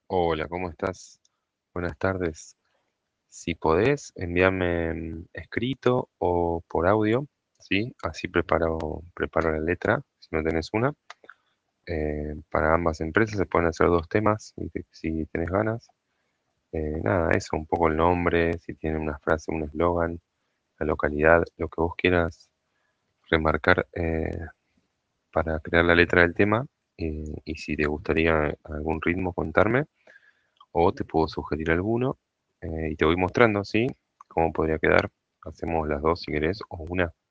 Hola, ¿cómo estás? Buenas tardes. Si podés, envíame escrito o por audio, ¿sí? Así preparo la letra, si no tenés una. Para ambas empresas se pueden hacer dos temas, si tenés ganas. Nada, eso, un poco el nombre, si tiene una frase, un eslogan, la localidad, lo que vos quieras remarcar para crear la letra del tema. Y si te gustaría algún ritmo, contarme. O te puedo sugerir alguno y te voy mostrando, ¿sí? Cómo podría quedar. Hacemos las dos si querés, o una.